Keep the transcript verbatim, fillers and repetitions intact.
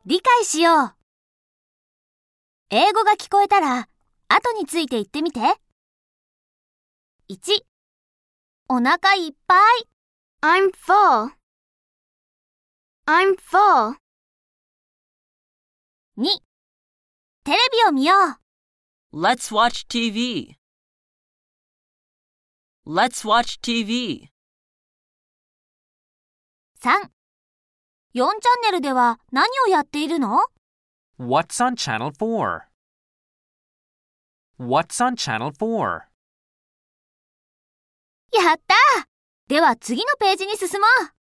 理解しよう。英語が聞こえたら、後について言ってみて。いち、お腹いっぱい。 I'm full. I'm full. に、テレビを見よう。 Let's watch ティーブイ. Let's watch ティーブイ. さん、よんチャンネルでは何をやっているの？ What's on Channel four? What's on Channel four? やったー！では次のページに進もう。